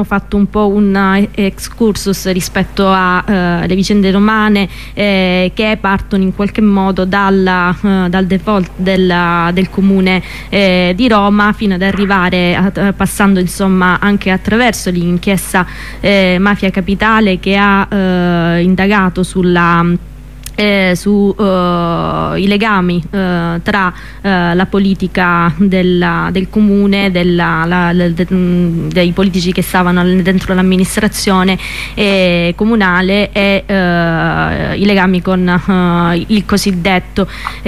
fatto un po' un excursus rispetto alle vicende romane che partono in qualche modo dal default del comune di Roma, fino ad arrivare passando insomma anche attraverso l'inchiesta Mafia Capitale, che ha indagato sui legami tra la politica del comune, dei politici che stavano dentro l'amministrazione comunale, e i legami con il cosiddetto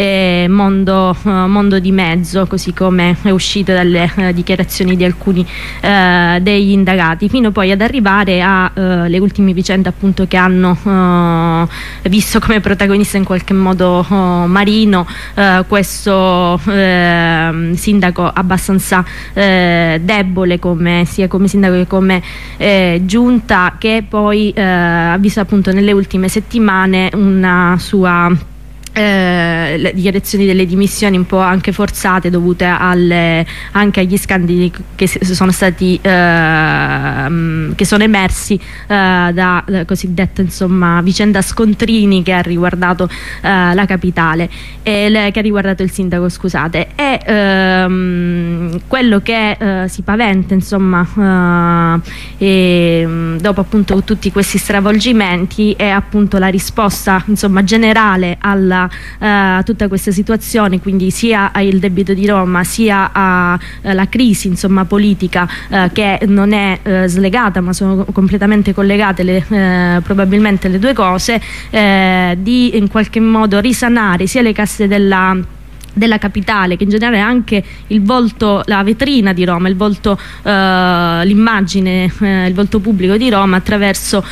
mondo di mezzo, così come è uscito dalle dichiarazioni di alcuni degli indagati, fino poi ad arrivare alle ultime vicende appunto che hanno visto come protagonista in qualche modo Marino, questo sindaco abbastanza debole sia come sindaco che come giunta, che poi ha visto appunto nelle ultime settimane una sua le dichiarazioni delle dimissioni un po' anche forzate, dovute anche agli scandali che sono stati che sono emersi da cosiddetta insomma vicenda Scontrini, che ha riguardato la capitale, che ha riguardato il sindaco, scusate. E quello che si paventa insomma dopo appunto tutti questi stravolgimenti è appunto la risposta insomma generale a tutta questa situazione, quindi sia al debito di Roma sia alla crisi insomma politica, che non è slegata ma sono completamente collegate probabilmente le due cose, di in qualche modo risanare sia le casse della capitale, che in generale anche il volto, la vetrina di Roma, il volto, l'immagine, il volto pubblico di Roma, attraverso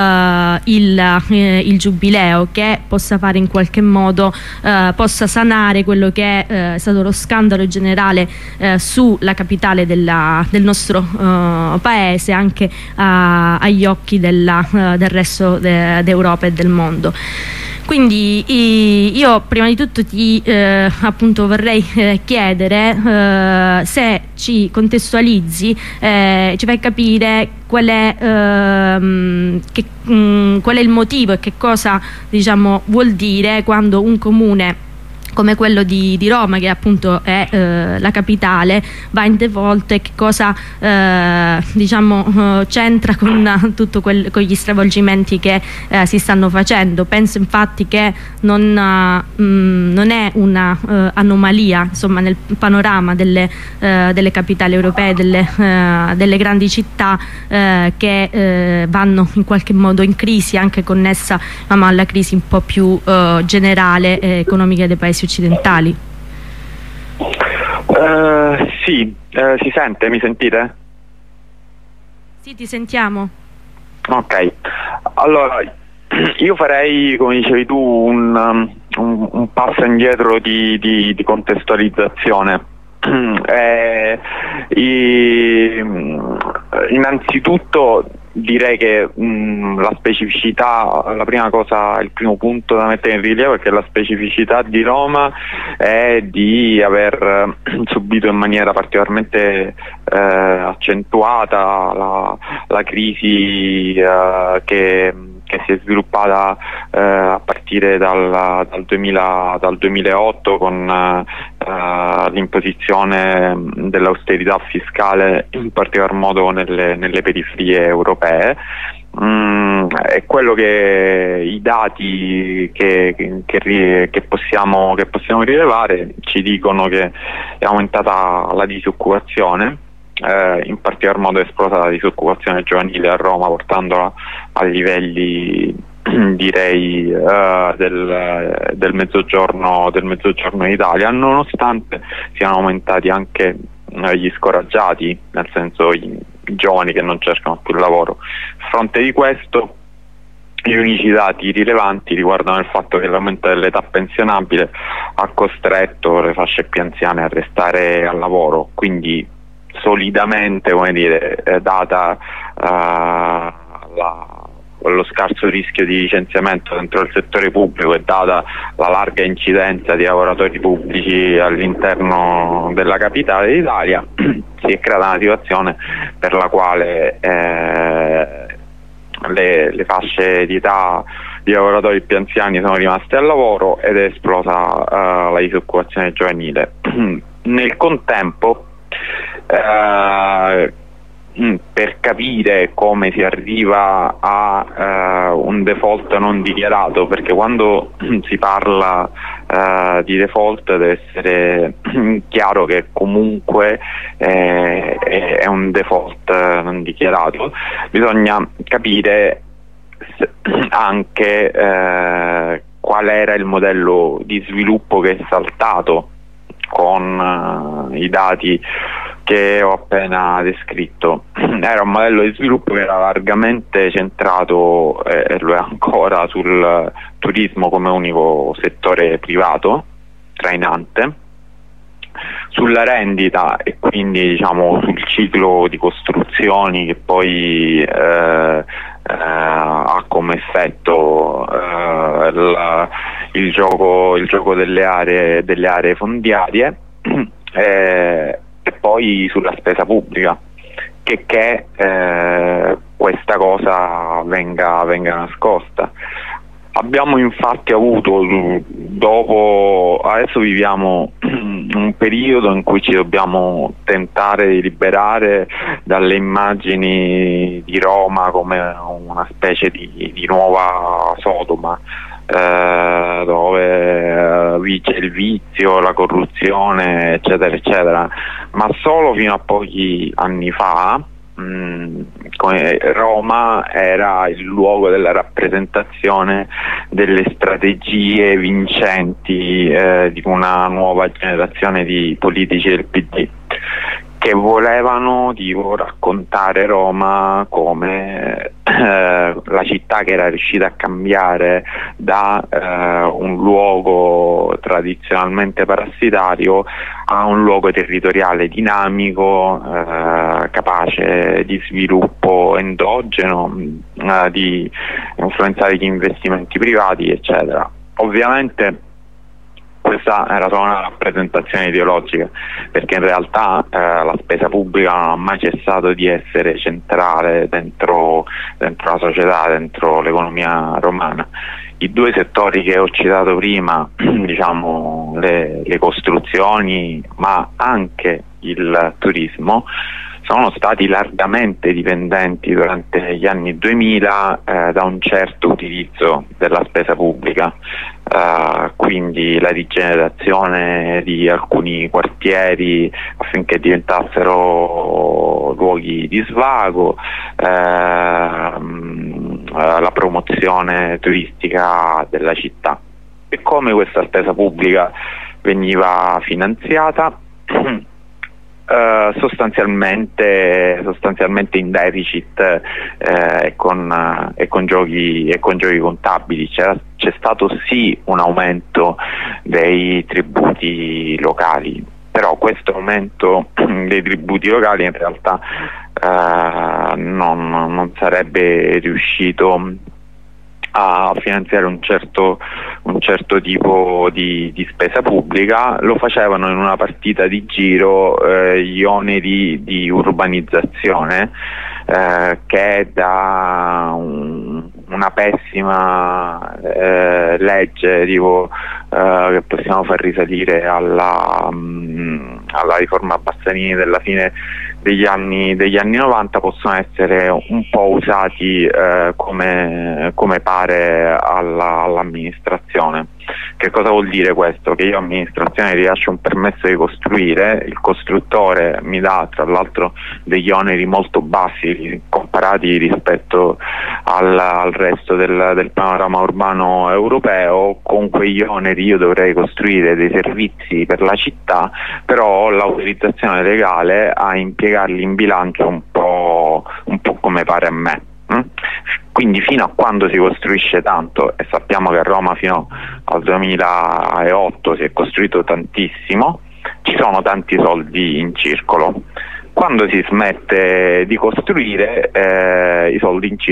il giubileo, che possa fare in qualche modo, possa sanare quello che è stato lo scandalo generale sulla capitale del nostro paese, anche agli occhi del resto d'Europa e del mondo. Quindi io prima di tutto ti appunto vorrei chiedere se ci contestualizzi, ci fai capire qual è il motivo e che cosa, diciamo, vuol dire quando un comune come quello di Roma, che appunto è la capitale, va in default, e che cosa diciamo c'entra con tutto con gli stravolgimenti che si stanno facendo. Penso infatti che non è una anomalia insomma nel panorama delle capitali europee, delle grandi città che vanno in qualche modo in crisi, anche connessa alla crisi un po' più generale economica dei paesi occidentali. Sì, si sente? Mi sentite? Sì, ti sentiamo. Ok, allora io farei, come dicevi tu, un passo indietro di contestualizzazione. Innanzitutto direi che la specificità, la prima cosa, il primo punto da mettere in rilievo è che la specificità di Roma è di aver subito in maniera particolarmente accentuata la crisi che si è sviluppata a partire dal 2008 con l'imposizione dell'austerità fiscale, in particolar modo nelle periferie europee. È quello che i dati che possiamo rilevare ci dicono: che è aumentata la disoccupazione, in particolar modo è esplosa la disoccupazione giovanile a Roma, portandola a livelli direi del mezzogiorno d'Italia, nonostante siano aumentati anche gli scoraggiati, nel senso i giovani che non cercano più lavoro. A fronte di questo, gli unici dati rilevanti riguardano il fatto che l'aumento dell'età pensionabile ha costretto le fasce più anziane a restare al lavoro, quindi solidamente, come dire, data lo scarso rischio di licenziamento dentro il settore pubblico e data la larga incidenza di lavoratori pubblici all'interno della capitale d'Italia, si è creata una situazione per la quale le fasce di età di lavoratori più anziani sono rimaste al lavoro ed è esplosa la disoccupazione giovanile. Nel contempo, per capire come si arriva a un default non dichiarato, perché quando si parla di default deve essere chiaro che comunque è un default non dichiarato, bisogna capire anche qual era il modello di sviluppo che è saltato con i dati che ho appena descritto. Era un modello di sviluppo che era largamente centrato, e lo è ancora, sul turismo come unico settore privato trainante, sulla rendita e quindi diciamo sul ciclo di costruzioni che poi ha come effetto il gioco delle aree fondiarie e poi sulla spesa pubblica, che questa cosa venga nascosta. Abbiamo infatti avuto, adesso viviamo un periodo in cui ci dobbiamo tentare di liberare dalle immagini di Roma come una specie di nuova Sodoma, dove vige il vizio, la corruzione, eccetera eccetera, ma solo fino a pochi anni fa Roma era il luogo della rappresentazione delle strategie vincenti di una nuova generazione di politici del PD, che volevano raccontare Roma come la città che era riuscita a cambiare da un luogo tradizionalmente parassitario a un luogo territoriale dinamico, capace di sviluppo endogeno, di influenzare gli investimenti privati, eccetera. Ovviamente questa era solo una rappresentazione ideologica, perché in realtà la spesa pubblica non ha mai cessato di essere centrale dentro la società, dentro l'economia romana. I due settori che ho citato prima, diciamo le costruzioni, ma anche il turismo, sono stati largamente dipendenti durante gli anni 2000 da un certo utilizzo della spesa pubblica, quindi la rigenerazione di alcuni quartieri affinché diventassero luoghi di svago, la promozione turistica della città. E come questa spesa pubblica veniva finanziata? Sostanzialmente in deficit e con giochi contabili. C'è stato sì un aumento dei tributi locali, però questo aumento dei tributi locali in realtà non sarebbe riuscito a finanziare un certo tipo di spesa pubblica. Lo facevano in una partita di giro gli oneri di urbanizzazione, che da una pessima legge che possiamo far risalire alla riforma Bassanini della fine degli anni 90, possono essere un po' usati come pare all'amministrazione. Che cosa vuol dire questo? Che io amministrazione rilascio un permesso di costruire, il costruttore mi dà tra l'altro degli oneri molto bassi comparati rispetto al resto del panorama urbano europeo. Con quegli oneri io dovrei costruire dei servizi per la città, però ho l'autorizzazione legale a impiegarli in bilancio un po' come pare a me. Quindi fino a quando si costruisce tanto, e sappiamo che a Roma fino al 2008 si è costruito tantissimo, ci sono tanti soldi in circolo. Quando si smette di costruire, i soldi in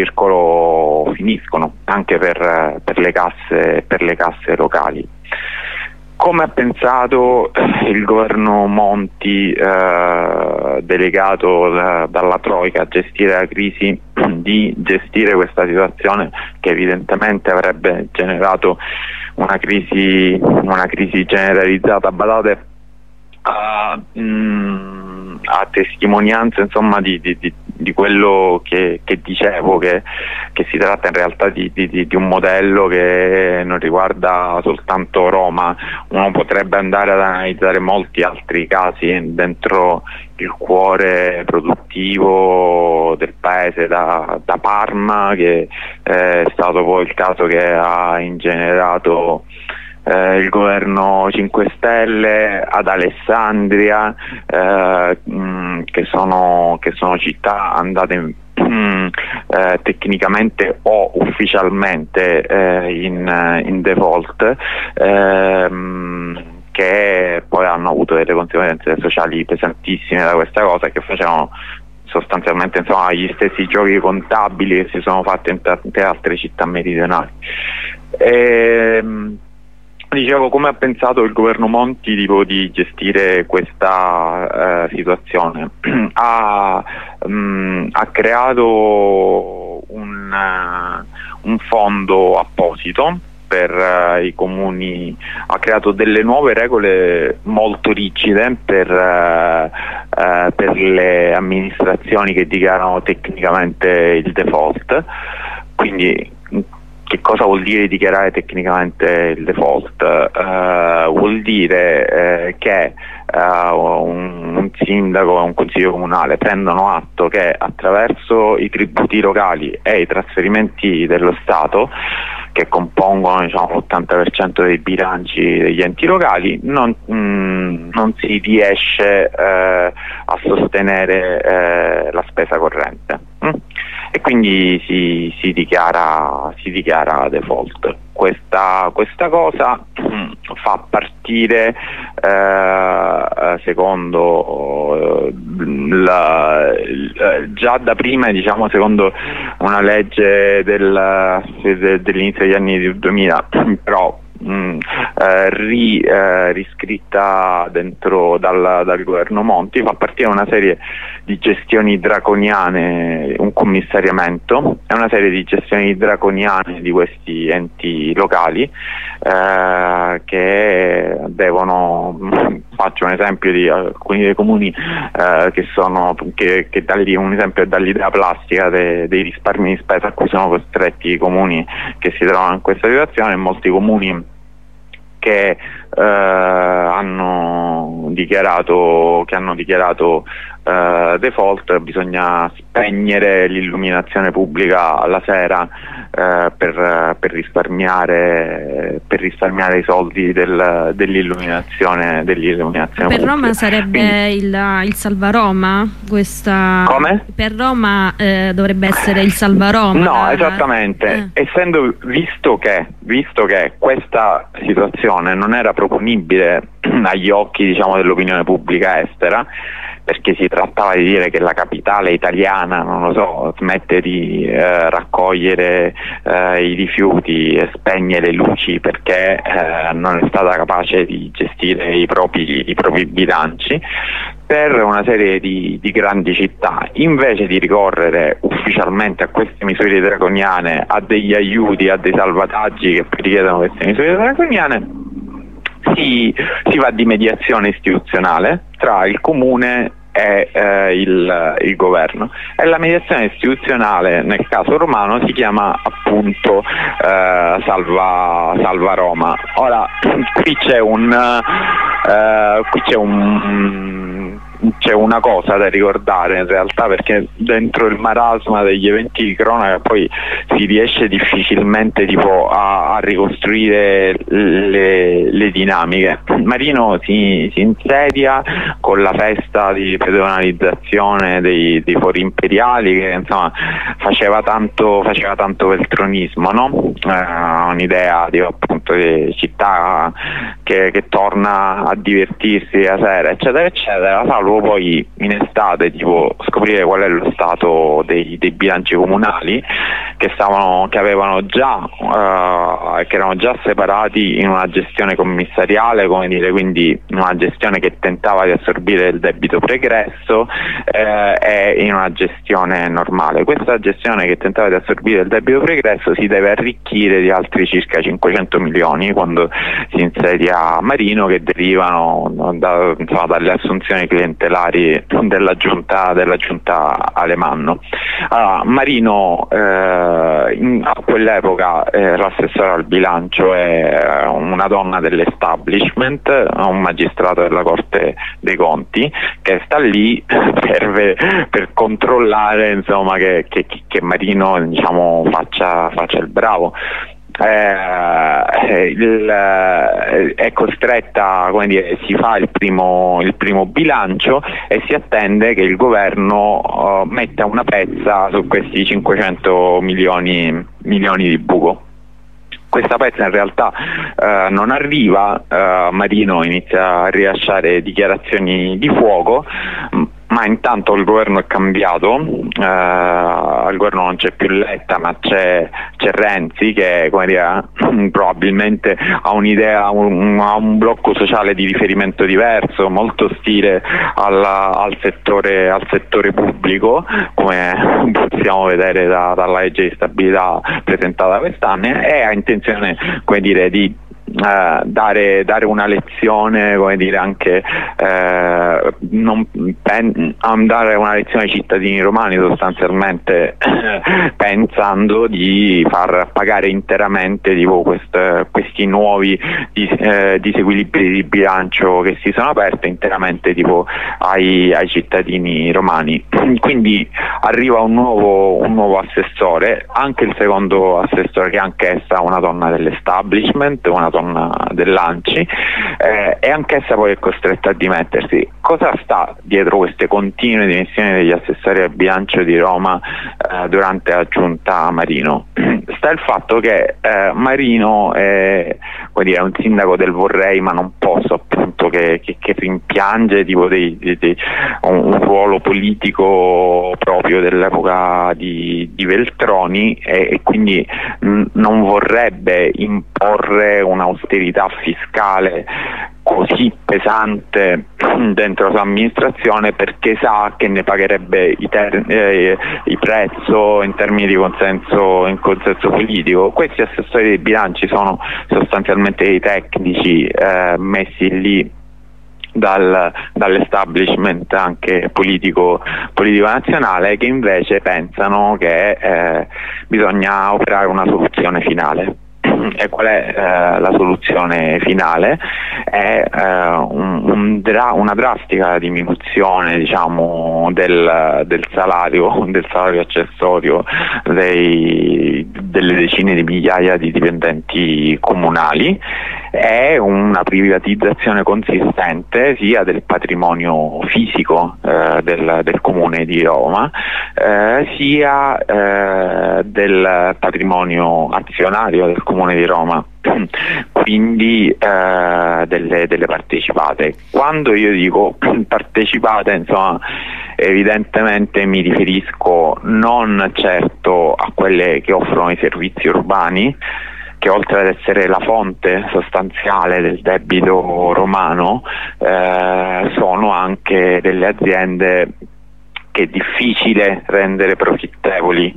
circolo finiscono anche per le casse locali. Come ha pensato il governo Monti, delegato dalla Troika a gestire la crisi, di gestire questa situazione che evidentemente avrebbe generato una crisi generalizzata? Badate a testimonianza, insomma, di quello che dicevo, che si tratta in realtà di un modello che non riguarda soltanto Roma. Uno potrebbe andare ad analizzare molti altri casi dentro il cuore produttivo del paese, da Parma, che è stato poi il caso che ha ingenerato il governo 5 Stelle, ad Alessandria, che sono città andate tecnicamente o ufficialmente in default, che poi hanno avuto delle conseguenze sociali pesantissime da questa cosa, che facevano sostanzialmente, insomma, gli stessi giochi contabili che si sono fatti in tante altre città meridionali. Dicevo, come ha pensato il governo Monti di gestire questa situazione? Ha creato un fondo apposito per i comuni, ha creato delle nuove regole molto rigide per le amministrazioni che dichiarano tecnicamente il default. Quindi, che cosa vuol dire dichiarare tecnicamente il default? Vuol dire che un sindaco e un consiglio comunale prendono atto che attraverso i tributi locali e i trasferimenti dello Stato, che compongono, diciamo, l'80% dei bilanci degli enti locali, non si riesce a sostenere la spesa corrente. E quindi si dichiara default. Questa cosa fa partire, secondo già da prima, diciamo, secondo una legge dell'inizio degli anni 2000, però riscritta dentro dal governo Monti, fa partire una serie di gestioni draconiane, un commissariamento e una serie di gestioni draconiane di questi enti locali, che devono, faccio un esempio di alcuni dei comuni che un esempio è dall'idea plastica dei risparmi di spesa a cui sono costretti i comuni che si trovano in questa situazione. Molti comuni che hanno dichiarato default, bisogna spegnere l'illuminazione pubblica alla sera per risparmiare i soldi dell'illuminazione per pubblica. Roma sarebbe il Salvaroma? Come? Per Roma dovrebbe essere il Salvaroma? No, esattamente. Visto che questa situazione non era proponibile agli occhi, diciamo, dell'opinione pubblica estera, perché si trattava di dire che la capitale italiana, non lo so, smette di raccogliere i rifiuti e spegne le luci perché non è stata capace di gestire i propri bilanci. Per una serie di grandi città, invece di ricorrere ufficialmente a queste misure draconiane, a degli aiuti, a dei salvataggi che richiedono queste misure draconiane, si va di mediazione istituzionale tra il comune e il governo, e la mediazione istituzionale nel caso romano si chiama appunto Salva Roma. Ora qui c'è una cosa da ricordare in realtà, perché dentro il marasma degli eventi di cronaca poi si riesce difficilmente a ricostruire le dinamiche. Marino si insedia con la festa di pedonalizzazione dei fori imperiali, che insomma faceva tanto veltronismo, no? Un'idea di, appunto, di città che torna a divertirsi la sera, eccetera eccetera, salvo poi in estate scoprire qual è lo stato dei bilanci comunali che avevano già che erano già separati in una gestione commissariale, come dire, quindi una gestione che tentava di assorbire il debito pregresso e in una gestione normale. Questa gestione che tentava di assorbire il debito pregresso si deve arricchire di altri circa 500 milioni quando si insedia Marino, che derivano dalle assunzioni clientelari della giunta Alemanno. Allora, Marino a quell'epoca l'assessore al bilancio è una donna dell'establishment, un magistrato della Corte dei Conti che sta lì per controllare, insomma, che Marino, diciamo, faccia il bravo. È costretta, come dire, si fa il primo bilancio e si attende che il governo metta una pezza su questi 500 milioni di buco. Questa pezza in realtà non arriva, Marino inizia a rilasciare dichiarazioni di fuoco, ma intanto il governo è cambiato, al governo non c'è più Letta ma c'è Renzi che, come dire, probabilmente ha un'idea, ha un blocco sociale di riferimento diverso, molto ostile al settore pubblico, come possiamo vedere dalla legge di stabilità presentata quest'anno, e ha intenzione, come dire, di dare una lezione, come dire, anche dare una lezione ai cittadini romani, sostanzialmente pensando di far pagare interamente questi nuovi disequilibri di bilancio che si sono aperti interamente ai cittadini romani. Quindi arriva un nuovo assessore, anche il secondo assessore, che anch'essa una donna dell'establishment, una donna dell'ANCI, e anch'essa poi è costretta a dimettersi. Cosa sta dietro queste continue dimissioni degli assessori al bilancio di Roma durante la giunta Marino? Sta il fatto che Marino è un sindaco del vorrei ma non posso, appunto, che rimpiange un ruolo politico proprio dell'epoca di Veltroni, e quindi non vorrebbe imporre un'austerità fiscale così pesante dentro la sua amministrazione, perché sa che ne pagherebbe i prezzo in termini di consenso politico. Questi assessori dei bilanci sono sostanzialmente dei tecnici messi lì dall'establishment anche politico nazionale, che invece pensano che bisogna operare una soluzione finale. E qual è la soluzione finale? È una drastica diminuzione, diciamo, del salario accessorio delle decine di migliaia di dipendenti comunali, è una privatizzazione consistente sia del patrimonio fisico del Comune di Roma, sia del patrimonio azionario del Comune di Roma, quindi delle partecipate. Quando io dico partecipate, insomma, evidentemente mi riferisco non certo a quelle che offrono i servizi urbani, che oltre ad essere la fonte sostanziale del debito romano, sono anche delle aziende che è difficile rendere profittevoli,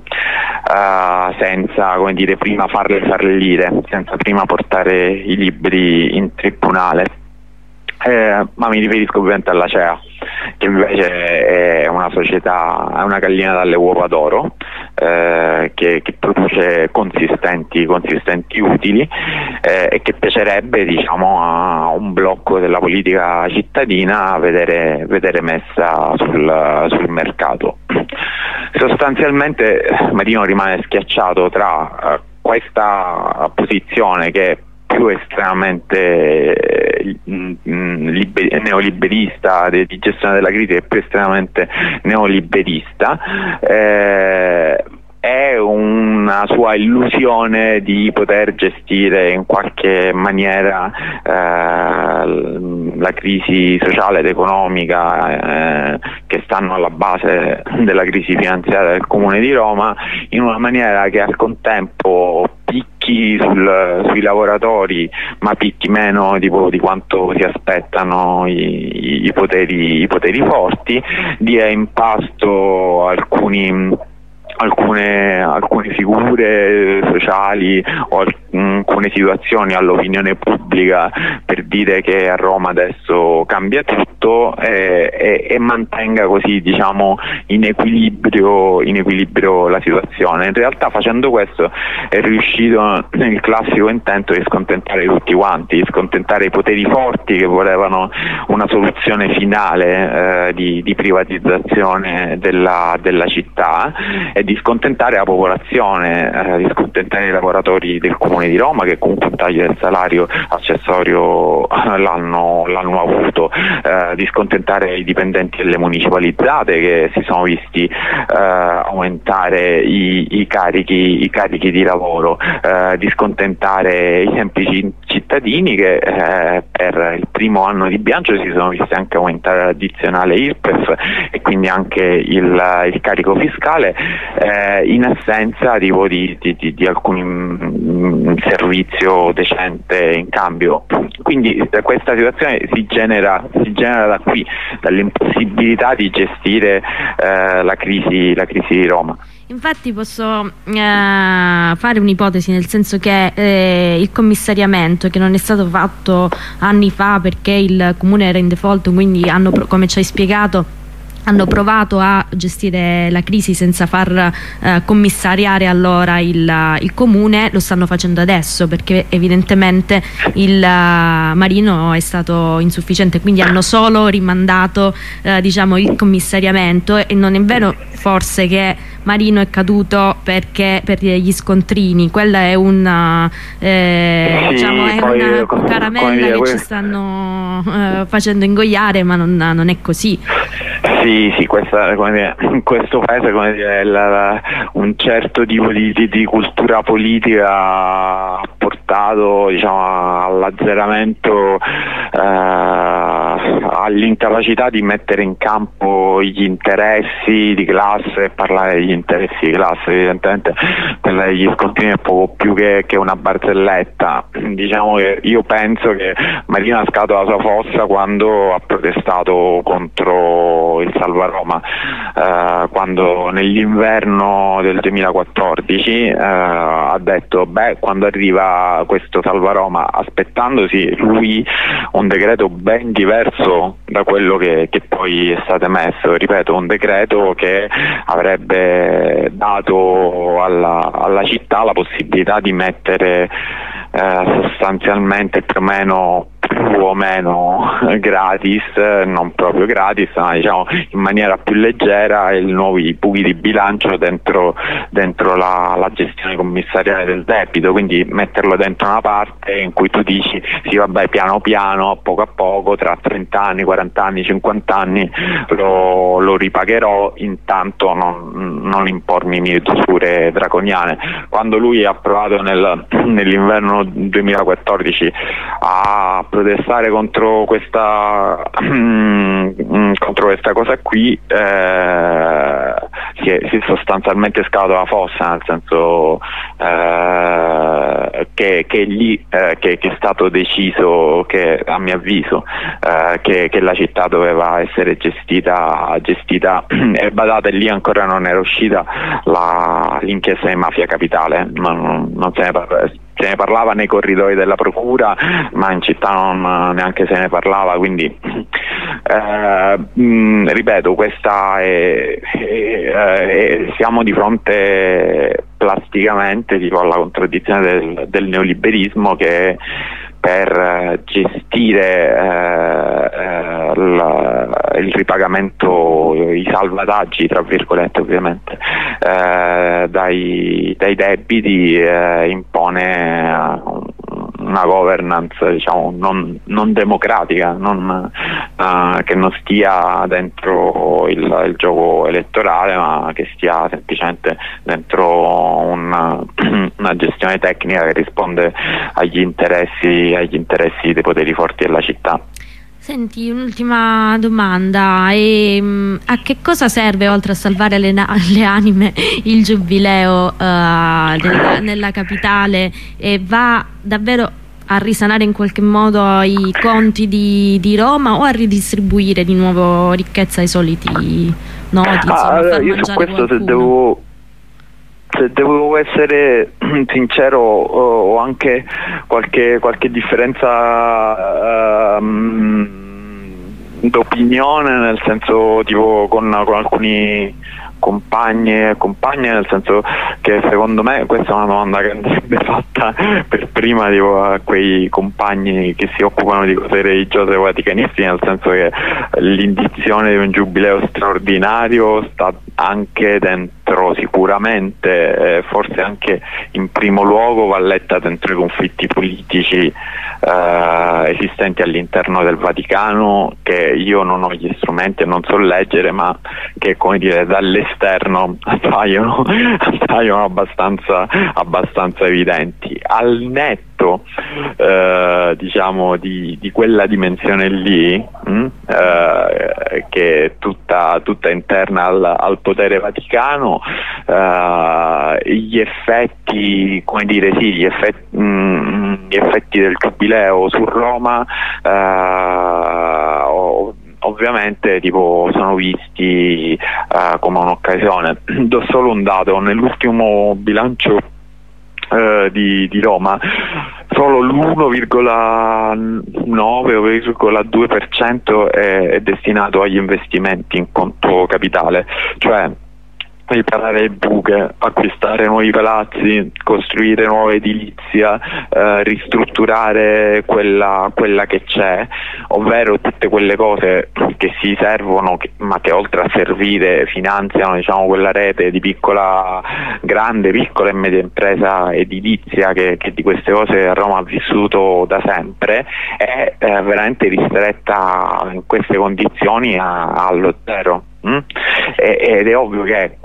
senza, come dire, prima farle fallire, senza prima portare i libri in tribunale. Ma mi riferisco ovviamente alla CEA, che invece è una società, è una gallina dalle uova d'oro, che produce consistenti utili, e che piacerebbe, diciamo, a un blocco della politica cittadina vedere messa sul mercato. Sostanzialmente Marino rimane schiacciato tra questa posizione che è più estremamente neoliberista di gestione della crisi, e più estremamente neoliberista, è una sua illusione di poter gestire in qualche maniera la crisi sociale ed economica che stanno alla base della crisi finanziaria del Comune di Roma, in una maniera che al contempo picchi sui lavoratori, ma picchi meno di quanto si aspettano i poteri forti, dia in pasto alcune figure sociali o alcune situazioni all'opinione pubblica per dire che a Roma adesso cambia tutto, e mantenga così, diciamo, in equilibrio la situazione. In realtà, facendo questo, è riuscito nel classico intento di scontentare tutti quanti, di scontentare i poteri forti che volevano una soluzione finale di privatizzazione della città, e di scontentare la popolazione, di scontentare i lavoratori del Comune di Roma, che comunque un taglio del salario accessorio l'hanno avuto, di scontentare i dipendenti delle municipalizzate, che si sono visti aumentare i carichi di lavoro, di scontentare i semplici cittadini che per il primo anno di bilancio si sono visti anche aumentare l'addizionale IRPEF e quindi anche il carico fiscale, in assenza di alcun servizio decente in cambio. Quindi questa situazione si genera da qui, dall'impossibilità di gestire la crisi di Roma. Infatti posso fare un'ipotesi, nel senso che il commissariamento, che non è stato fatto anni fa perché il Comune era in default, quindi come ci hai spiegato, hanno provato a gestire la crisi senza far commissariare allora il Comune, lo stanno facendo adesso perché evidentemente il Marino è stato insufficiente, quindi hanno solo rimandato diciamo, il commissariamento. E non è vero forse che Marino è caduto perché per gli scontrini, quella è una diciamo, è una caramella che ci stanno facendo ingoiare, ma non è così. Sì, in questo paese, come dire, un certo tipo di cultura politica ha portato, diciamo, all'azzeramento, all'incapacità di mettere in campo gli interessi di classe. Parlare degli interessi di classe, evidentemente per gli scontrini è poco più che una barzelletta. Diciamo che io penso che Marino ha scavato la sua fossa quando ha protestato contro il Salva Roma, quando nell'inverno del 2014 ha detto quando arriva questo Salva Roma, aspettandosi lui un decreto ben diverso da quello che poi è stato emesso, ripeto, un decreto che avrebbe dato alla città la possibilità di mettere sostanzialmente più o meno gratis, non proprio gratis, ma diciamo in maniera più leggera, i nuovi buchi di bilancio dentro la gestione commissariale del debito, quindi metterlo dentro una parte in cui tu dici sì, vabbè, piano piano, a poco, tra 30 anni, 40 anni, 50 anni lo ripagherò, intanto non impormi misure draconiane. Quando lui ha provato nell'inverno 2014 a protestare contro questa cosa qui, si è sostanzialmente scavato la fossa, nel senso che è lì che è stato deciso, che a mio avviso che la città doveva essere gestita e badate, lì ancora non era uscita l'inchiesta di Mafia Capitale, non se ne parlava nei corridoi della procura, ma in città neanche se ne parlava, quindi ripeto, questa siamo di fronte plasticamente tipo alla contraddizione del neoliberismo, che per gestire il ripagamento, i salvataggi tra virgolette ovviamente, dai debiti, impone una governance, diciamo, non democratica, che non stia dentro il gioco elettorale, ma che stia semplicemente dentro una gestione tecnica che risponde agli interessi dei poteri forti della città. Senti, un'ultima domanda, a che cosa serve, oltre a salvare le anime, il giubileo nella capitale, e va davvero a risanare in qualche modo i conti di Roma, o a ridistribuire di nuovo ricchezza ai soliti noti, insomma, allora, io su questo, se devo essere sincero, ho anche qualche differenza d'opinione, nel senso, tipo, con alcuni compagni e compagne, nel senso che secondo me questa è una domanda che andrebbe fatta per prima, tipo, a quei compagni che si occupano di cose religiose o vaticanisti, nel senso che l'indizione di un giubileo straordinario sta anche dentro, sicuramente, forse anche in primo luogo va letta dentro i conflitti politici esistenti all'interno del Vaticano, che io non ho gli strumenti e non so leggere, ma che, come dire, dall'esterno appaiono abbastanza evidenti. Al netto diciamo di quella dimensione lì, che è tutta interna al potere vaticano, gli effetti, come dire, sì, gli effetti del giubileo su Roma ovviamente, tipo, sono visti come un'occasione. Do solo un dato: nell'ultimo bilancio di Roma solo l'1,9-1,2% è destinato agli investimenti in conto capitale, cioè riparare le buche, acquistare nuovi palazzi, costruire nuova edilizia, ristrutturare quella che c'è, ovvero tutte quelle cose che si servono, ma che oltre a servire finanziano, diciamo, quella rete di grande, piccola e media impresa edilizia che di queste cose a Roma ha vissuto da sempre, è veramente ristretta in queste condizioni allo zero. Ed è ovvio che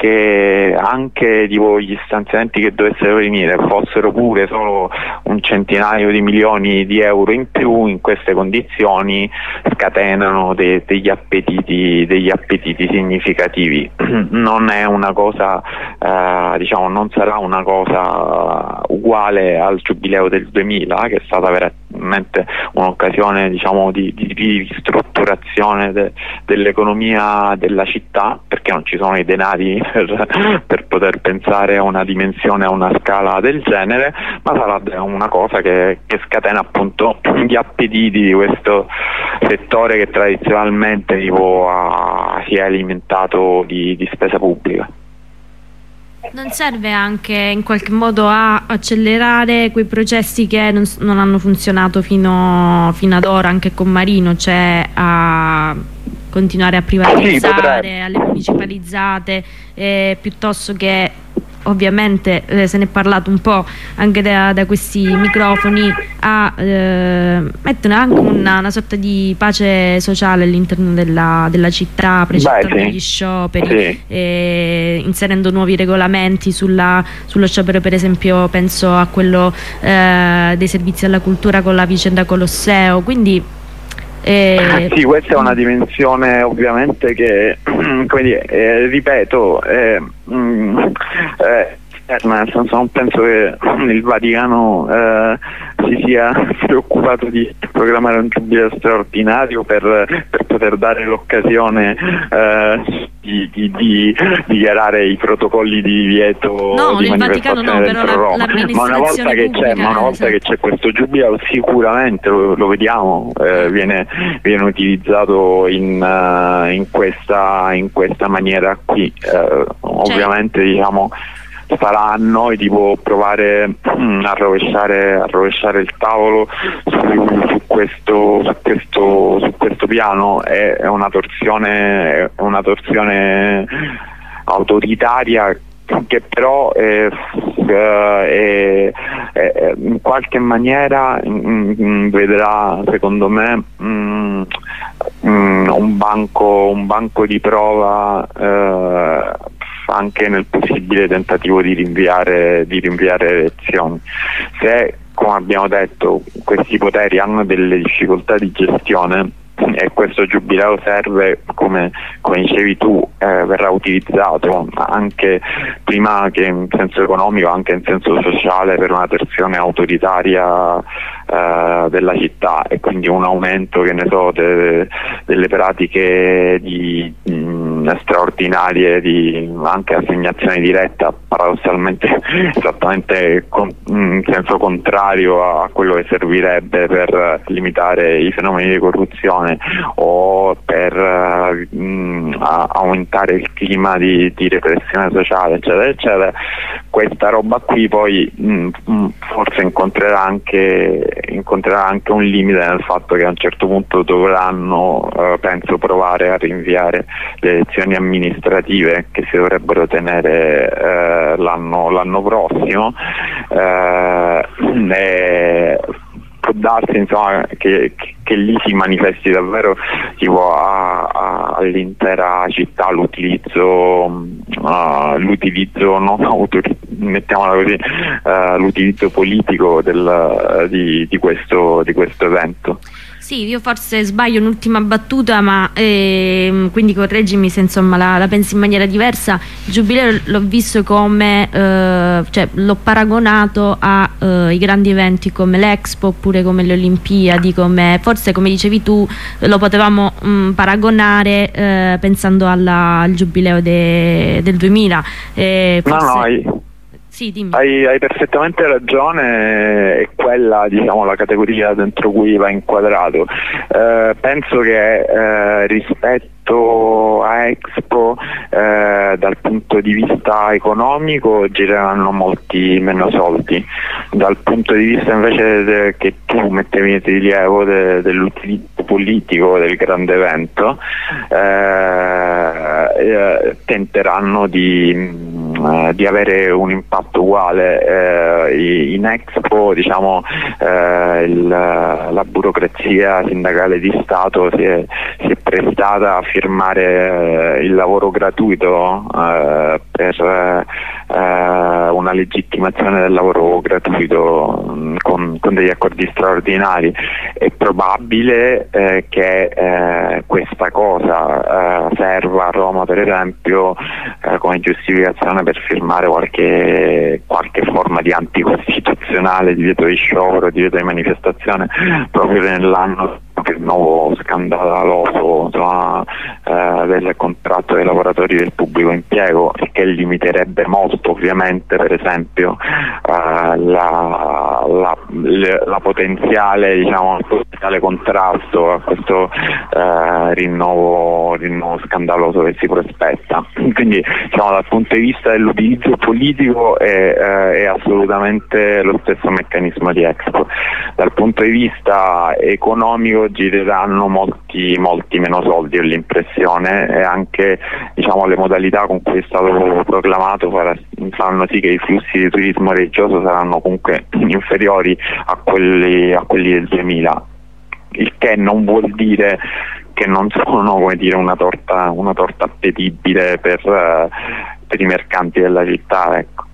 anche tipo gli stanziamenti che dovessero venire fossero pure solo un centinaio di milioni di euro in più, in queste condizioni scatenano degli appetiti significativi. Non è una cosa, diciamo, non sarà una cosa uguale al giubileo del 2000, che è stata veramente un'occasione, diciamo, di ristrutturazione dell'economia della città, perché non ci sono i denari per poter pensare a una dimensione, a una scala del genere, ma sarà una cosa che scatena appunto gli appetiti di questo settore che tradizionalmente, tipo, si è alimentato di spesa pubblica. Non serve anche in qualche modo a accelerare quei processi che non hanno funzionato fino ad ora, anche con Marino, cioè a continuare a privatizzare, alle municipalizzate, piuttosto che, ovviamente, se ne è parlato un po' anche da questi microfoni, a mettere anche una sorta di pace sociale all'interno della città, precettando gli scioperi, inserendo nuovi regolamenti sullo sciopero. Per esempio penso a quello dei servizi alla cultura con la vicenda Colosseo, quindi sì, questa è una dimensione ovviamente che, come dire, ripeto, nel senso, non penso che il Vaticano si sia preoccupato di programmare un giubileo straordinario per poter dare l'occasione di dichiarare i protocolli di divieto di manifestazione dentro Roma. Ma una volta che c'è questo giubileo, sicuramente lo vediamo, viene utilizzato in questa maniera qui. Ovviamente, diciamo, sarà a noi, tipo, provare a rovesciare il tavolo su questo piano. È una torsione autoritaria che però in qualche maniera vedrà, secondo me, un banco di prova anche nel possibile tentativo di rinviare le elezioni. Se come abbiamo detto, questi poteri hanno delle difficoltà di gestione e questo giubileo serve, come dicevi tu, verrà utilizzato anche prima che in senso economico, anche in senso sociale, per una versione autoritaria della città, e quindi un aumento, che ne so, delle pratiche straordinarie di anche assegnazione diretta, paradossalmente esattamente in senso contrario a quello che servirebbe per limitare i fenomeni di corruzione o per aumentare il clima di repressione sociale, eccetera eccetera. Questa roba qui poi forse incontrerà anche un limite nel fatto che a un certo punto dovranno, penso, provare a rinviare le elezioni amministrative che si dovrebbero tenere l'anno prossimo. Può darsi, insomma, che lì si manifesti davvero tipo all'intera città l'utilizzo non mettiamola così, l'utilizzo politico di questo evento. Sì, io forse sbaglio un'ultima battuta, ma quindi correggimi se insomma la pensi in maniera diversa. Il Giubileo l'ho visto come, cioè l'ho paragonato ai grandi eventi come l'Expo oppure come le Olimpiadi, forse come dicevi tu lo potevamo paragonare pensando al Giubileo del 2000. Forse... Sì, dimmi. Hai perfettamente ragione, è quella, diciamo, la categoria dentro cui va inquadrato. Penso che rispetto a Expo, dal punto di vista economico gireranno molti meno soldi. Dal punto di vista invece che tu mettevi in rilievo dell'utilizzo politico del grande evento, tenteranno di avere un impatto uguale. In Expo, diciamo, la burocrazia sindacale di Stato si è prestata a firmare il lavoro gratuito per una legittimazione del lavoro gratuito con degli accordi straordinari. È probabile che questa cosa serva a Roma, per esempio, come giustificazione per firmare qualche forma di anticostituzionale, di divieto di sciopero, di divieto di manifestazione, proprio nell'anno del nuovo scandaloso, insomma, del contratto dei lavoratori del pubblico impiego, che limiterebbe molto, ovviamente, per esempio la potenziale, diciamo, contrasto a questo rinnovo scandaloso che si prospetta. Quindi, diciamo, dal punto di vista dell'utilizzo politico è assolutamente lo stesso meccanismo di Expo. Dal punto di vista economico gireranno molti meno soldi, ho l'impressione, e anche, diciamo, le modalità con cui è stato proclamato faranno sì che i flussi di turismo religioso saranno comunque inferiori a quelli del 2000, il che non vuol dire che non sono, come dire, una torta appetibile per i mercanti della città, ecco.